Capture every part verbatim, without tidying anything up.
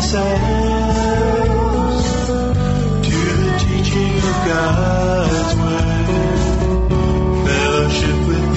ourselves to the teaching of God's Word, fellowship with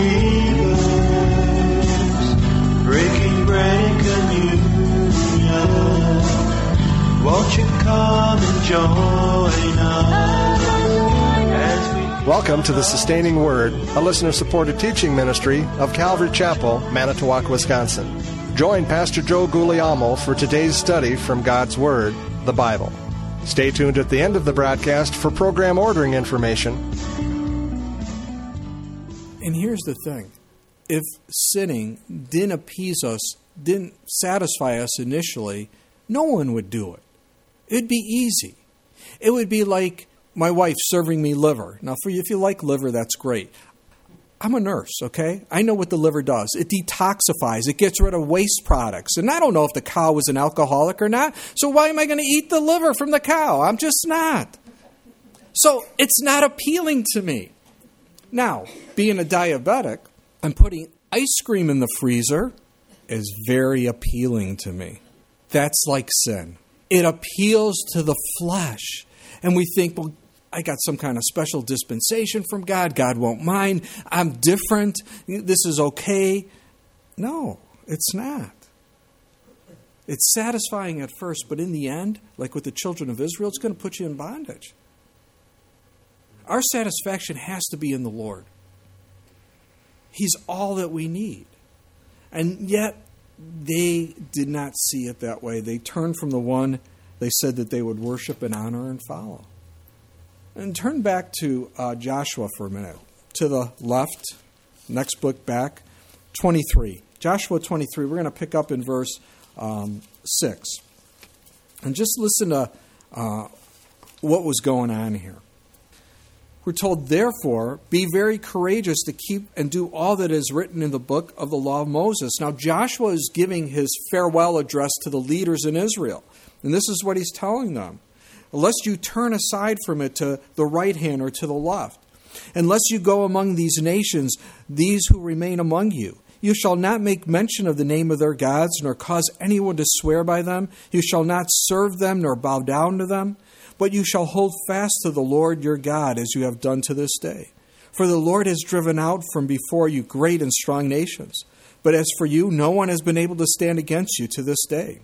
believers, breaking bread and communion. Won't you come and join us as we... Welcome to the Sustaining Word, a listener-supported teaching ministry of Calvary Chapel, Manitowoc, Wisconsin. Join Pastor Joe Guglielmo for today's study from God's Word, the Bible. Stay tuned at the end of the broadcast for program ordering information. And here's the thing. If sinning didn't appease us, didn't satisfy us initially, no one would do it. It'd be easy. It would be like my wife serving me liver. Now, for you, if you like liver, that's great. I'm a nurse, okay? I know what the liver does. It detoxifies. It gets rid of waste products. And I don't know if the cow was an alcoholic or not, so why am I going to eat the liver from the cow? I'm just not. So it's not appealing to me. Now, being a diabetic, and putting ice cream in the freezer is very appealing to me. That's like sin. It appeals to the flesh. And we think, well, I got some kind of special dispensation from God. God won't mind. I'm different. This is okay. No, it's not. It's satisfying at first, but in the end, like with the children of Israel, it's going to put you in bondage. Our satisfaction has to be in the Lord. He's all that we need. And yet, they did not see it that way. They turned from the one they said that they would worship and honor and follow. And turn back to uh, Joshua for a minute. To the left, next book back, twenty-three. Joshua twenty-three, we're going to pick up in verse um, six. And just listen to uh, what was going on here. We're told, therefore, be very courageous to keep and do all that is written in the book of the law of Moses. Now, Joshua is giving his farewell address to the leaders in Israel. And this is what he's telling them. Lest you turn aside from it to the right hand or to the left. Unless you go among these nations, these who remain among you. You shall not make mention of the name of their gods, nor cause anyone to swear by them. You shall not serve them, nor bow down to them. But you shall hold fast to the Lord your God, as you have done to this day. For the Lord has driven out from before you great and strong nations. But as for you, no one has been able to stand against you to this day.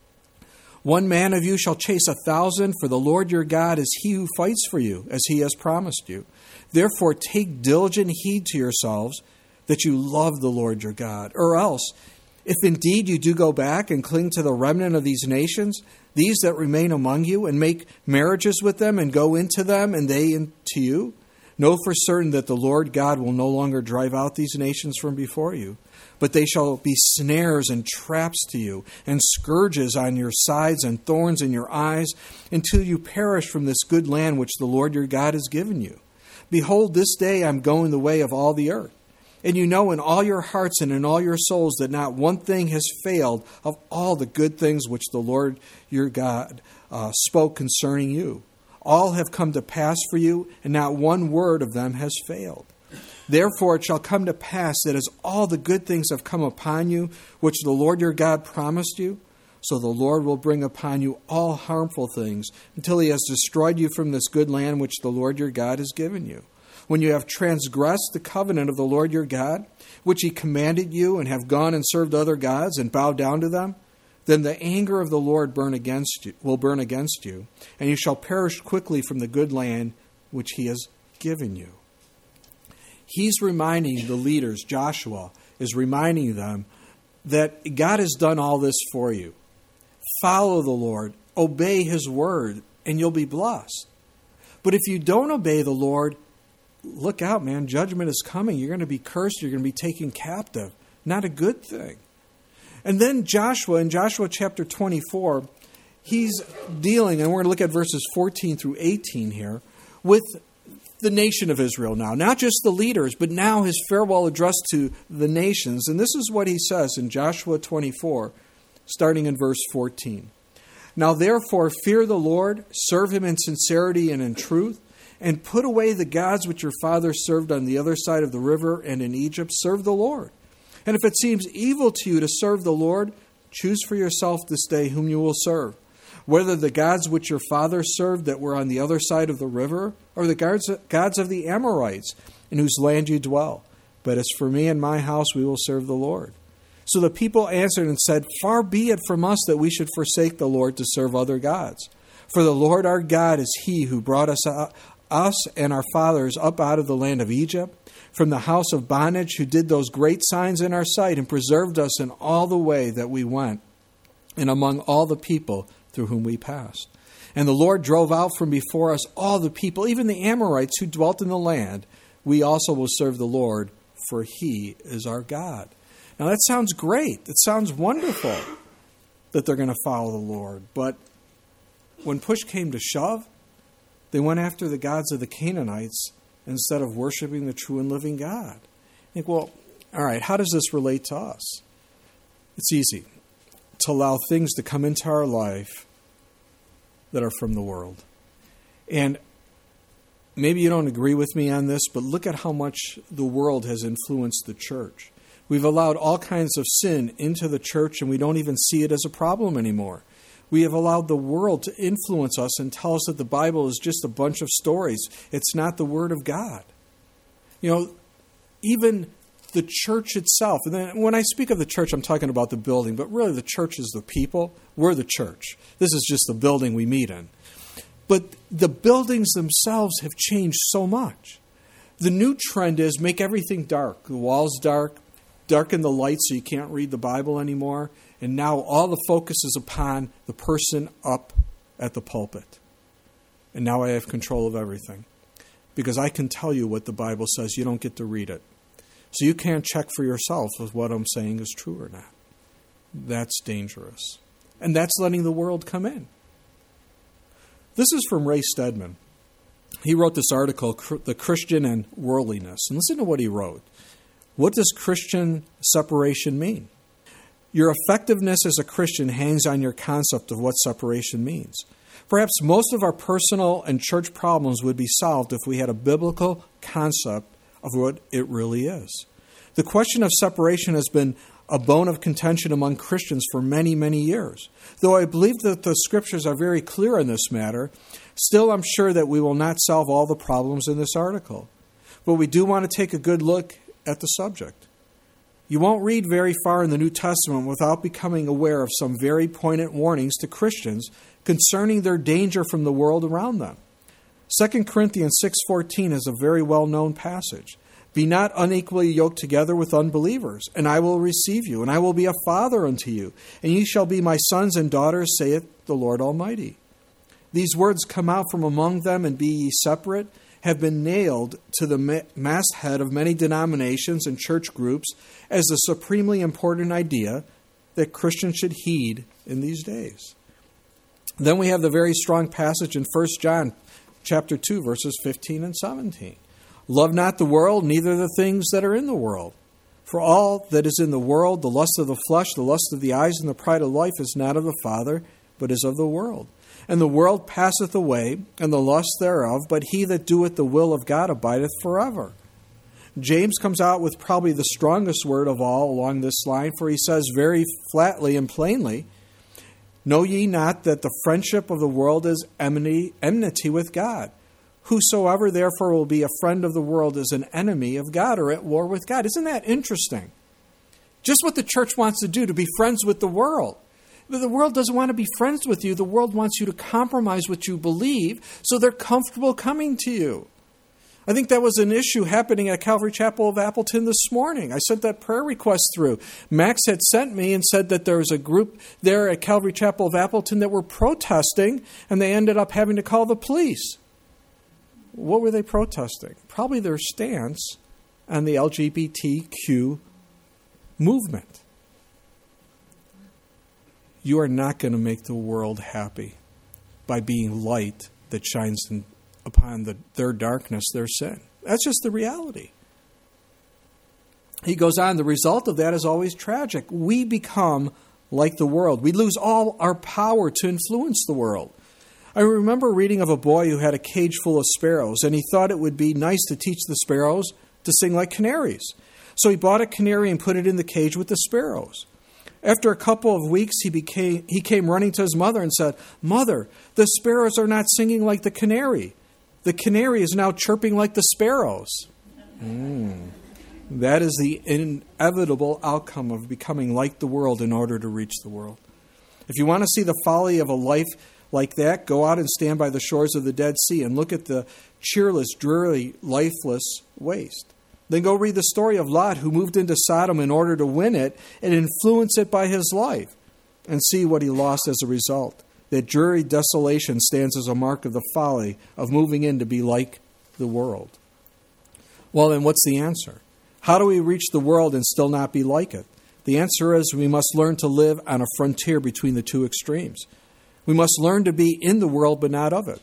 One man of you shall chase a thousand, for the Lord your God is he who fights for you, as he has promised you. Therefore take diligent heed to yourselves, that you love the Lord your God. Or else, if indeed you do go back and cling to the remnant of these nations, these that remain among you, and make marriages with them, and go into them, and they into you, know for certain that the Lord God will no longer drive out these nations from before you. But they shall be snares and traps to you, and scourges on your sides, and thorns in your eyes, until you perish from this good land which the Lord your God has given you. Behold, this day I am going the way of all the earth. And you know in all your hearts and in all your souls that not one thing has failed of all the good things which the Lord your God uh, spoke concerning you. All have come to pass for you, and not one word of them has failed. Therefore it shall come to pass that as all the good things have come upon you, which the Lord your God promised you, so the Lord will bring upon you all harmful things, until he has destroyed you from this good land which the Lord your God has given you. When you have transgressed the covenant of the Lord your God, which he commanded you, and have gone and served other gods, and bowed down to them, then the anger of the Lord burn against you, will burn against you, and you shall perish quickly from the good land which he has given you. He's reminding the leaders, Joshua is reminding them, that God has done all this for you. Follow the Lord, obey his word, and you'll be blessed. But if you don't obey the Lord, look out, man. Judgment is coming. You're going to be cursed. You're going to be taken captive. Not a good thing. And then Joshua, in Joshua chapter twenty-four, he's dealing, and we're going to look at verses fourteen through eighteen here, with the nation of Israel now. Not just the leaders, but now his farewell address to the nations. And this is what he says in Joshua twenty-four, starting in verse fourteen. Now therefore fear the Lord, serve him in sincerity and in truth, and put away the gods which your fathers served on the other side of the river and in Egypt. Serve the Lord. And if it seems evil to you to serve the Lord, Choose for yourself this day whom you will serve, whether the gods which your fathers served that were on the other side of the river, or the gods, gods of the Amorites, in whose land you dwell. But as for me and my house, we will serve the Lord. So the people answered and said, Far be it from us that we should forsake the Lord to serve other gods. For the Lord our God is he who brought us, out, us and our fathers up out of the land of Egypt, from the house of bondage, who did those great signs in our sight and preserved us in all the way that we went, and among all the people through whom we passed. And the Lord drove out from before us all the people, even the Amorites who dwelt in the land. We also will serve the Lord, for he is our God. Now that sounds great. It sounds wonderful that they're going to follow the Lord. But when push came to shove, they went after the gods of the Canaanites instead of worshiping the true and living God. I think, well, all right, how does this relate to us? It's easy to allow things to come into our life that are from the world. And maybe you don't agree with me on this, but look at how much the world has influenced the church. We've allowed all kinds of sin into the church, and we don't even see it as a problem anymore. We have allowed the world to influence us and tell us that the Bible is just a bunch of stories. It's not the Word of God. You know, even the church itself, and then when I speak of the church, I'm talking about the building, but really the church is the people. We're the church. This is just the building we meet in. But the buildings themselves have changed so much. The new trend is make everything dark. The walls dark, darken the lights so you can't read the Bible anymore. And now all the focus is upon the person up at the pulpit. And now I have control of everything. Because I can tell you what the Bible says. You don't get to read it. So you can't check for yourself if what I'm saying is true or not. That's dangerous. And that's letting the world come in. This is from Ray Stedman. He wrote this article, The Christian and Worldliness. And listen to what he wrote. What does Christian separation mean? Your effectiveness as a Christian hangs on your concept of what separation means. Perhaps most of our personal and church problems would be solved if we had a biblical concept of what it really is. The question of separation has been a bone of contention among Christians for many, many years. Though I believe that the Scriptures are very clear on this matter, still I'm sure that we will not solve all the problems in this article. But we do want to take a good look at the subject. You won't read very far in the New Testament without becoming aware of some very poignant warnings to Christians concerning their danger from the world around them. Second Corinthians six fourteen is a very well-known passage. Be not unequally yoked together with unbelievers, and I will receive you, and I will be a father unto you, and ye shall be my sons and daughters, saith the Lord Almighty. These words, come out from among them and be ye separate, have been nailed to the masthead of many denominations and church groups as a supremely important idea that Christians should heed in these days. Then we have the very strong passage in First John chapter two, verses fifteen and seventeen. Love not the world, neither the things that are in the world. For all that is in the world, the lust of the flesh, the lust of the eyes, and the pride of life is not of the Father, but is of the world. And the world passeth away, and the lust thereof, but he that doeth the will of God abideth forever. James comes out with probably the strongest word of all along this line, for he says very flatly and plainly, Know ye not that the friendship of the world is enmity, enmity with God? Whosoever therefore will be a friend of the world is an enemy of God, or at war with God. Isn't that interesting? Just what the church wants to do, to be friends with the world. But the world doesn't want to be friends with you. The world wants you to compromise what you believe so they're comfortable coming to you. I think that was an issue happening at Calvary Chapel of Appleton this morning. I sent that prayer request through. Max had sent me and said that there was a group there at Calvary Chapel of Appleton that were protesting, and they ended up having to call the police. What were they protesting? Probably their stance on the L G B T Q movement. You are not going to make the world happy by being light that shines in, upon the, their darkness, their sin. That's just the reality. He goes on, the result of that is always tragic. We become like the world. We lose all our power to influence the world. I remember reading of a boy who had a cage full of sparrows, and he thought it would be nice to teach the sparrows to sing like canaries. So he bought a canary and put it in the cage with the sparrows. After a couple of weeks, he became he came running to his mother and said, "Mother, the sparrows are not singing like the canary. The canary is now chirping like the sparrows." Mm. That is the inevitable outcome of becoming like the world in order to reach the world. If you want to see the folly of a life like that, go out and stand by the shores of the Dead Sea and look at the cheerless, dreary, lifeless waste. Then go read the story of Lot, who moved into Sodom in order to win it and influence it by his life, and see what he lost as a result. That dreary desolation stands as a mark of the folly of moving in to be like the world. Well, then what's the answer? How do we reach the world and still not be like it? The answer is we must learn to live on a frontier between the two extremes. We must learn to be in the world but not of it.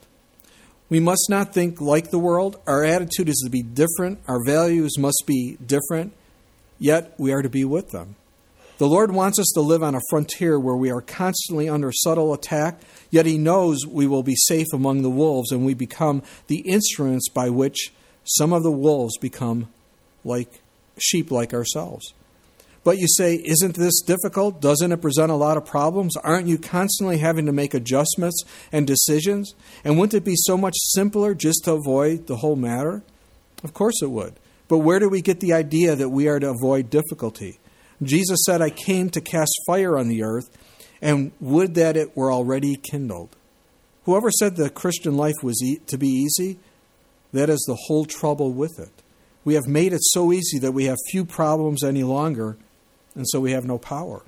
We must not think like the world. Our attitude is to be different. Our values must be different. Yet we are to be with them. The Lord wants us to live on a frontier where we are constantly under subtle attack, yet He knows we will be safe among the wolves, and we become the instruments by which some of the wolves become like sheep like ourselves. But you say, isn't this difficult? Doesn't it present a lot of problems? Aren't you constantly having to make adjustments and decisions? And wouldn't it be so much simpler just to avoid the whole matter? Of course it would. But where do we get the idea that we are to avoid difficulty? Jesus said, "I came to cast fire on the earth, and would that it were already kindled." Whoever said the Christian life was e- to be easy, that is the whole trouble with it. We have made it so easy that we have few problems any longer, and so we have no power.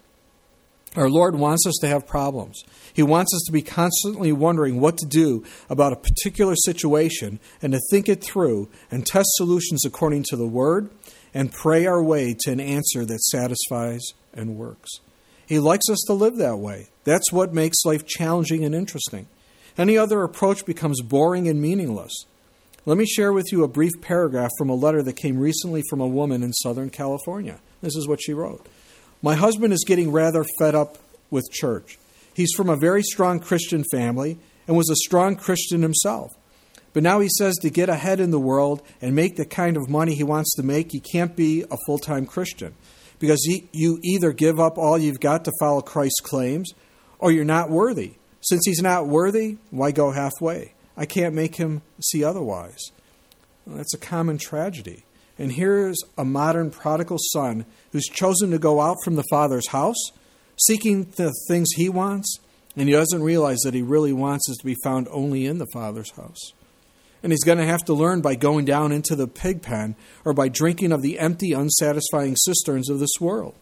Our Lord wants us to have problems. He wants us to be constantly wondering what to do about a particular situation and to think it through and test solutions according to the Word and pray our way to an answer that satisfies and works. He likes us to live that way. That's what makes life challenging and interesting. Any other approach becomes boring and meaningless. Let me share with you a brief paragraph from a letter that came recently from a woman in Southern California. This is what she wrote. "My husband is getting rather fed up with church. He's from a very strong Christian family and was a strong Christian himself. But now he says to get ahead in the world and make the kind of money he wants to make, he can't be a full-time Christian. Because he, you either give up all you've got to follow Christ's claims, or you're not worthy. Since he's not worthy, why go halfway? I can't make him see otherwise." Well, that's a common tragedy. And here's a modern prodigal son who's chosen to go out from the Father's house, seeking the things he wants, and he doesn't realize that he really wants is to be found only in the Father's house. And he's going to have to learn by going down into the pig pen or by drinking of the empty, unsatisfying cisterns of this world.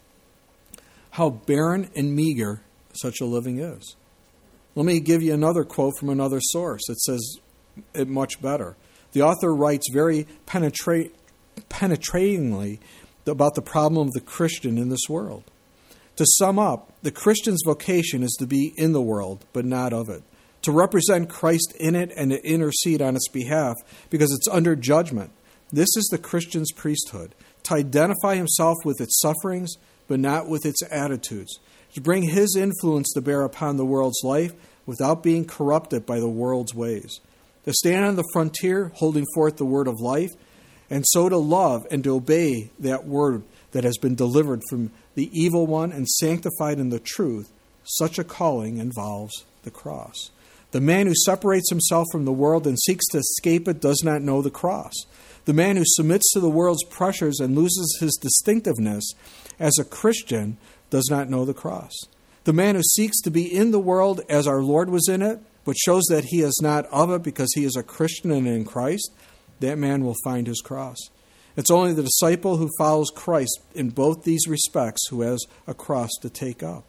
How barren and meager such a living is. Let me give you another quote from another source that says it much better. The author writes very penetrate, penetratingly about the problem of the Christian in this world. To sum up, the Christian's vocation is to be in the world, but not of it. To represent Christ in it and to intercede on its behalf because it's under judgment. This is the Christian's priesthood. To identify himself with its sufferings, but not with its attitudes. To bring his influence to bear upon the world's life without being corrupted by the world's ways. To stand on the frontier, holding forth the word of life, and so to love and to obey that word that has been delivered from the evil one and sanctified in the truth. Such a calling involves the cross. The man who separates himself from the world and seeks to escape it does not know the cross. The man who submits to the world's pressures and loses his distinctiveness as a Christian does not know the cross. The man who seeks to be in the world as our Lord was in it, but shows that he is not of it because he is a Christian and in Christ, that man will find his cross. It's only the disciple who follows Christ in both these respects who has a cross to take up.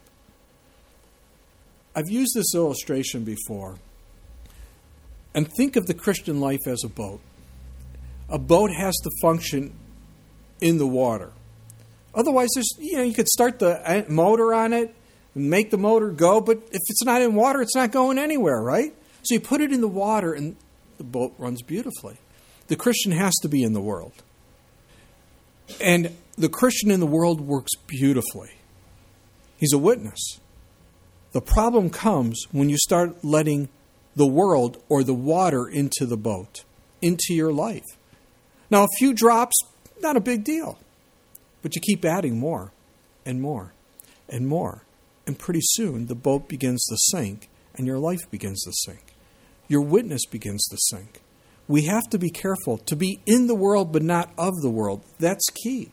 I've used this illustration before. And think of the Christian life as a boat. A boat has to function in the water. Otherwise, there's, you know, you could start the motor on it and make the motor go, but if it's not in water, it's not going anywhere, right? So you put it in the water and the boat runs beautifully. The Christian has to be in the world. And the Christian in the world works beautifully. He's a witness. The problem comes when you start letting the world or the water into the boat, into your life. Now, a few drops, not a big deal. But you keep adding more and more. and more. And pretty soon, the boat begins to sink, and your life begins to sink. Your witness begins to sink. We have to be careful to be in the world, but not of the world. That's key.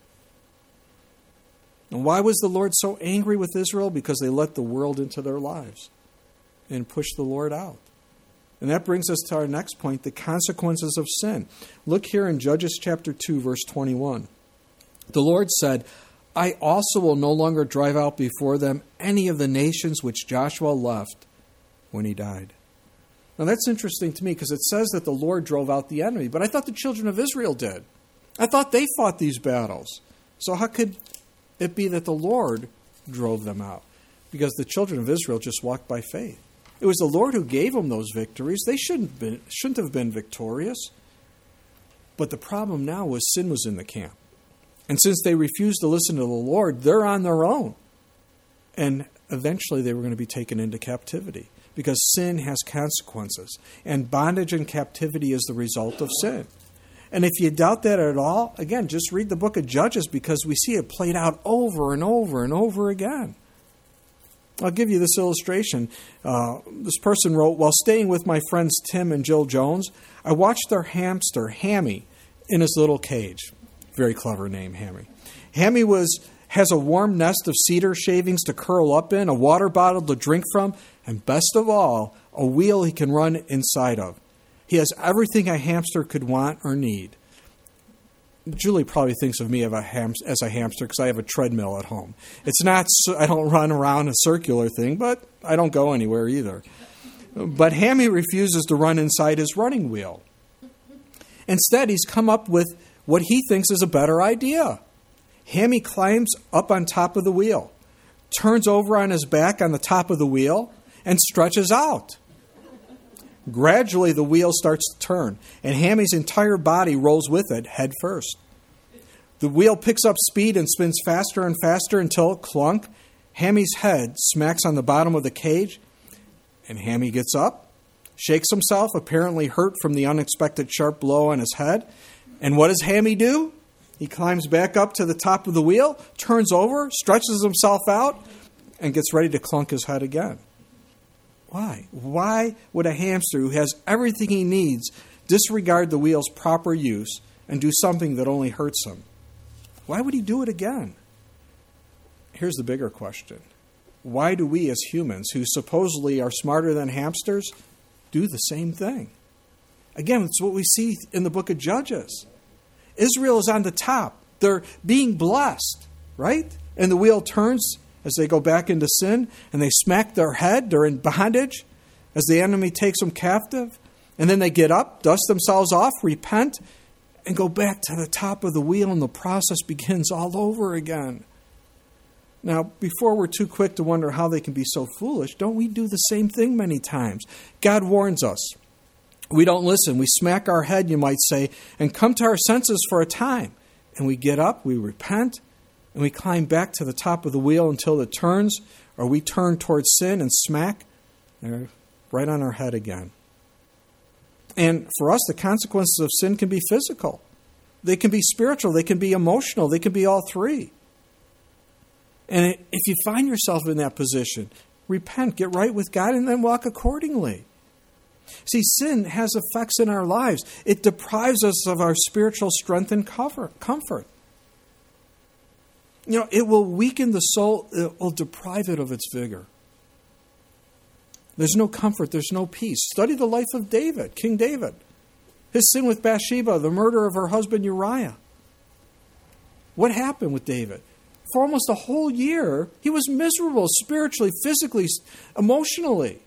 And why was the Lord so angry with Israel? Because they let the world into their lives and pushed the Lord out. And that brings us to our next point, the consequences of sin. Look here in Judges chapter two, verse twenty-one. The Lord said, I also will no longer drive out before them any of the nations which Joshua left when he died. Now that's interesting to me because it says that the Lord drove out the enemy, but I thought the children of Israel did. I thought they fought these battles. So how could it be that the Lord drove them out? Because the children of Israel just walked by faith. It was the Lord who gave them those victories. They shouldn't been, shouldn't have been victorious. But the problem now was sin was in the camp. And since they refused to listen to the Lord, they're on their own. And eventually they were going to be taken into captivity because sin has consequences. And bondage and captivity is the result of sin. And if you doubt that at all, again, just read the book of Judges because we see it played out over and over and over again. I'll give you this illustration. Uh, this person wrote, while staying with my friends Tim and Jill Jones, I watched their hamster, Hammy, in his little cage. Very clever name, Hammy. Hammy was has a warm nest of cedar shavings to curl up in, a water bottle to drink from, and best of all, a wheel he can run inside of. He has everything a hamster could want or need. Julie probably thinks of me as a, ham- as a hamster because I have a treadmill at home. It's not, I don't run around a circular thing, but I don't go anywhere either. But Hammy refuses to run inside his running wheel. Instead, he's come up with what he thinks is a better idea. Hammy climbs up on top of the wheel, turns over on his back on the top of the wheel, and stretches out. Gradually, the wheel starts to turn, and Hammy's entire body rolls with it head first. The wheel picks up speed and spins faster and faster until, clunk, Hammy's head smacks on the bottom of the cage, and Hammy gets up, shakes himself, apparently hurt from the unexpected sharp blow on his head. And what does Hammy do? He climbs back up to the top of the wheel, turns over, stretches himself out, and gets ready to clunk his head again. Why? Why would a hamster who has everything he needs disregard the wheel's proper use and do something that only hurts him? Why would he do it again? Here's the bigger question. Why do we as humans, who supposedly are smarter than hamsters, do the same thing? Again, it's what we see in the book of Judges. Israel is on the top. They're being blessed, right? And the wheel turns as they go back into sin, and they smack their head. They're in bondage as the enemy takes them captive. And then they get up, dust themselves off, repent, and go back to the top of the wheel, and the process begins all over again. Now, before we're too quick to wonder how they can be so foolish, don't we do the same thing many times? God warns us. We don't listen. We smack our head, you might say, and come to our senses for a time. And we get up, we repent, and we climb back to the top of the wheel until it turns, or we turn towards sin and smack, and we're right on our head again. And for us, the consequences of sin can be physical. They can be spiritual. They can be emotional. They can be all three. And if you find yourself in that position, repent, get right with God, and then walk accordingly. See, sin has effects in our lives. It deprives us of our spiritual strength and comfort. You know, it will weaken the soul. It will deprive it of its vigor. There's no comfort. There's no peace. Study the life of David, King David. His sin with Bathsheba, the murder of her husband Uriah. What happened with David? For almost a whole year, he was miserable spiritually, physically, emotionally.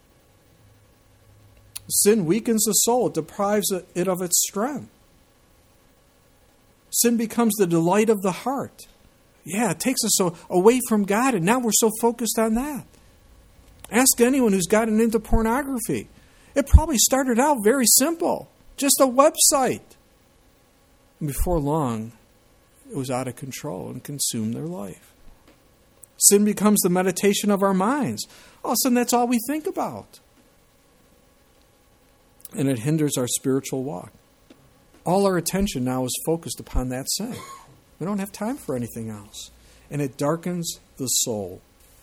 Sin weakens the soul. It deprives it of its strength. Sin becomes the delight of the heart. Yeah, it takes us away from God, and now we're so focused on that. Ask anyone who's gotten into pornography. It probably started out very simple, just a website. And before long, it was out of control and consumed their life. Sin becomes the meditation of our minds. All of a sudden, that's all we think about. And it hinders our spiritual walk. All our attention now is focused upon that sin. We don't have time for anything else. and it darkens the soul.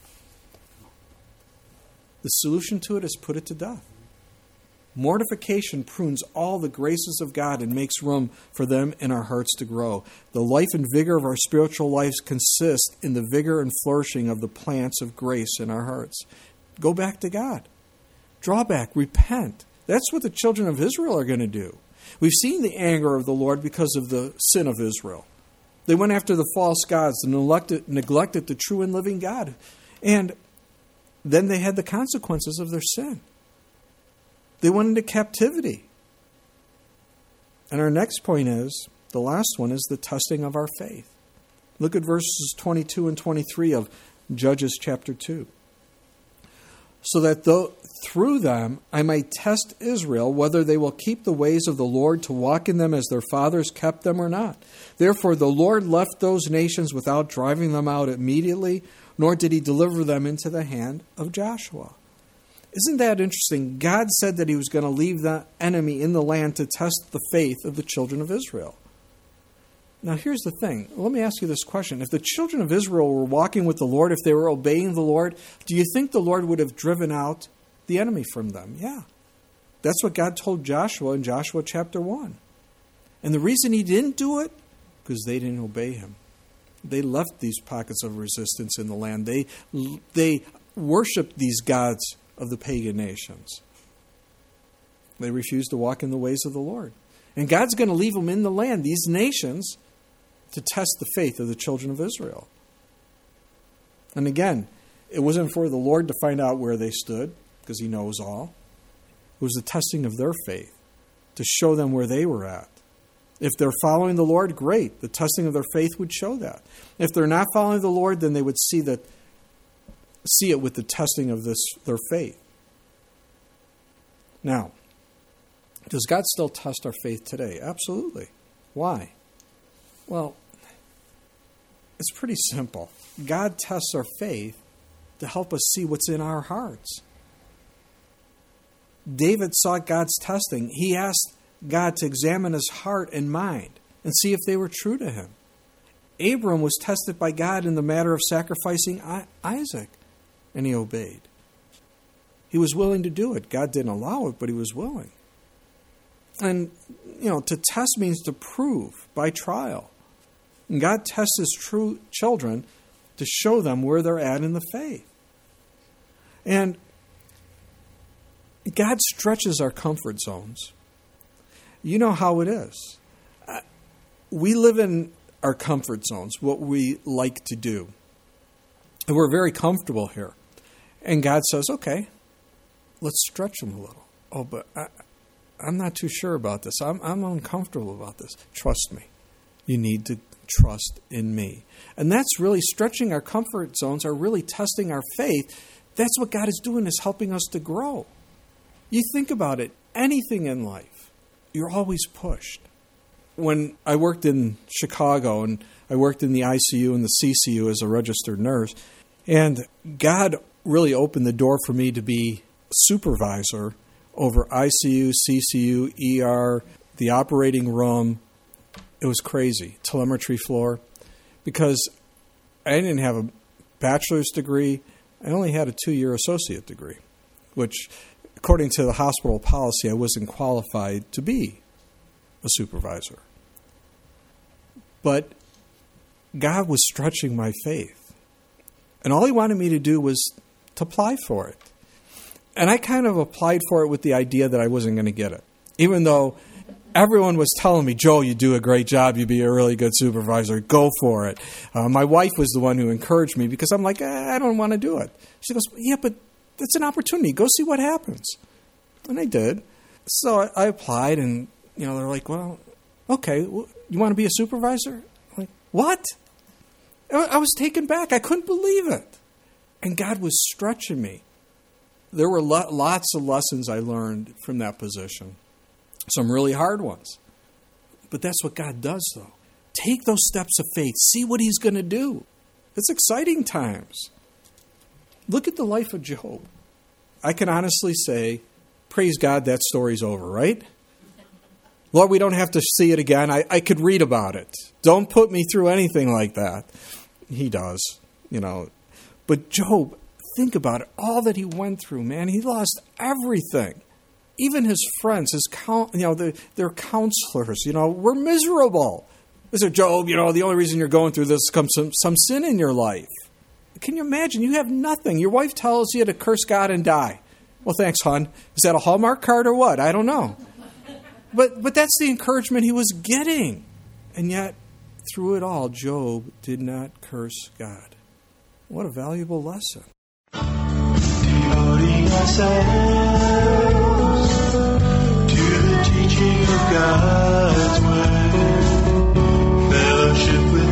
The solution to it is put it to death. Mortification prunes all the graces of God and makes room for them in our hearts to grow. The life and vigor of our spiritual lives consist in the vigor and flourishing of the plants of grace in our hearts. Go back to God. Draw back. Repent. That's what the children of Israel are going to do. We've seen the anger of the Lord because of the sin of Israel. They went after the false gods and neglected, neglected the true and living God. And then they had the consequences of their sin. They went into captivity. And our next point is, the last one is the testing of our faith. Look at verses twenty-two and twenty-three of Judges chapter two. So that though, through them I might test Israel, whether they will keep the ways of the Lord to walk in them as their fathers kept them or not. Therefore the Lord left those nations without driving them out immediately, nor did he deliver them into the hand of Joshua. Isn't that interesting? God said that he was going to leave the enemy in the land to test the faith of the children of Israel. Now here's the thing. Let me ask you this question. If the children of Israel were walking with the Lord, if they were obeying the Lord, do you think the Lord would have driven out the enemy from them? Yeah. That's what God told Joshua in Joshua chapter one. And the reason he didn't do it, because they didn't obey him. They left these pockets of resistance in the land. They, they worshiped these gods of the pagan nations. They refused to walk in the ways of the Lord. And God's going to leave them in the land, these nations, to test the faith of the children of Israel. And again, it wasn't for the Lord to find out where they stood, because he knows all. It was the testing of their faith, to show them where they were at. If they're following the Lord, great. The testing of their faith would show that. If they're not following the Lord, then they would see that see it with the testing of this their faith. Now, does God still test our faith today? Absolutely. Why? Well, it's pretty simple. God tests our faith to help us see what's in our hearts. David sought God's testing. He asked God to examine his heart and mind and see if they were true to him. Abram was tested by God in the matter of sacrificing Isaac. And he obeyed. He was willing to do it. God didn't allow it, but he was willing. And, you know, to test means to prove by trial. And God tests his true children to show them where they're at in the faith. And God stretches our comfort zones. You know how it is. We live in our comfort zones, what we like to do. And we're very comfortable here. And God says, okay, let's stretch them a little. Oh, but I, I'm not too sure about this. I'm, I'm uncomfortable about this. Trust me. You need to trust in me. And that's really stretching our comfort zones, are really testing our faith. That's what God is doing, is helping us to grow. You think about it, anything in life, you're always pushed. When I worked in Chicago and I worked in the I C U and the C C U as a registered nurse, and God really opened the door for me to be supervisor over I C U, C C U, E R, the operating room. It was crazy. Telemetry floor. Because I didn't have a bachelor's degree. I only had a two-year associate degree, which, according to the hospital policy, I wasn't qualified to be a supervisor. But God was stretching my faith. And all he wanted me to do was to apply for it. And I kind of applied for it with the idea that I wasn't going to get it. Even though everyone was telling me, Joe, you do a great job. You'd be a really good supervisor. Go for it. Uh, my wife was the one who encouraged me, because I'm like, eh, I don't want to do it. She goes, yeah, but that's an opportunity. Go see what happens. And I did. So I, I applied, and you know, they're like, well, okay, well, you want to be a supervisor? I'm like, what? I, I was taken back. I couldn't believe it. And God was stretching me. There were lo- lots of lessons I learned from that position. Some really hard ones. But that's what God does, though. Take those steps of faith. See what he's going to do. It's exciting times. Look at the life of Job. I can honestly say, praise God, that story's over, right? Lord, we don't have to see it again. I, I could read about it. Don't put me through anything like that. he does, you know. But Job, think about it, all that he went through, man. He lost everything. Even his friends, his count, you know, the, their counselors, you know, were miserable. They said, Job, you know, the only reason you're going through this comes some, some sin in your life. Can you imagine? You have nothing. Your wife tells you to curse God and die. Well, thanks, hon. Is that a Hallmark card or what? I don't know. But but that's the encouragement he was getting. And yet, through it all, Job did not curse God. What a valuable lesson. Devoting ourselves to the teaching of God's word, fellowship with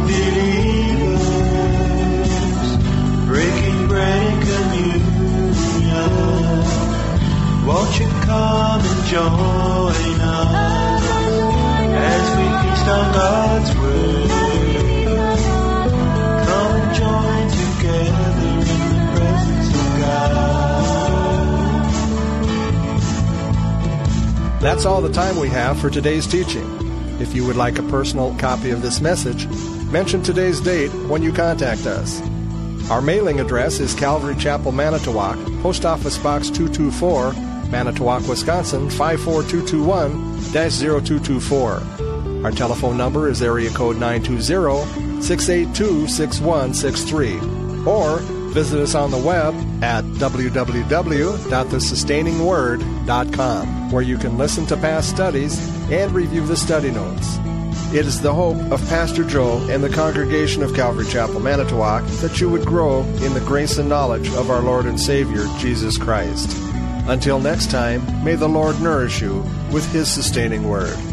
believers, breaking bread and communion. Won't you come and join us as we feast on God's word? Come and join together in the presence of God. That's all the time we have for today's teaching. If you would like a personal copy of this message, mention today's date when you contact us. Our mailing address is Calvary Chapel, Manitowoc, Post Office Box two two four, Manitowoc, Wisconsin five four two two one dash zero two two four. Our telephone number is area code nine two zero, six eight two, six one six three. Or visit us on the web at w w w dot the sustaining word dot com, where you can listen to past studies and review the study notes. It is the hope of Pastor Joe and the congregation of Calvary Chapel, Manitowoc, that you would grow in the grace and knowledge of our Lord and Savior, Jesus Christ. Until next time, may the Lord nourish you with His sustaining word.